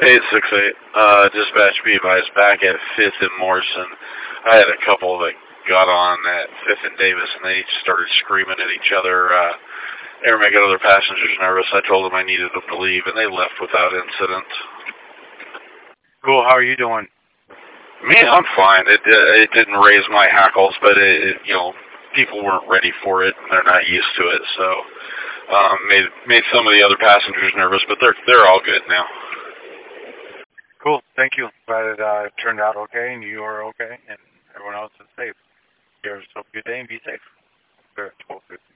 868. Dispatch be advised back at 5th and Morrison. I had a couple that got on at 5th and Davis, and they started screaming at each other. They were making other passengers nervous. I told them I needed them to leave, and they left without incident. Cool. How are you doing? Me, I'm fine. It didn't raise my hackles, but people weren't ready for it. They're not used to it, so made some of the other passengers nervous, but they're all good now. Cool. Thank you. Glad it turned out okay, and you are okay, and everyone else is safe. Here's a good day and be safe. Sure.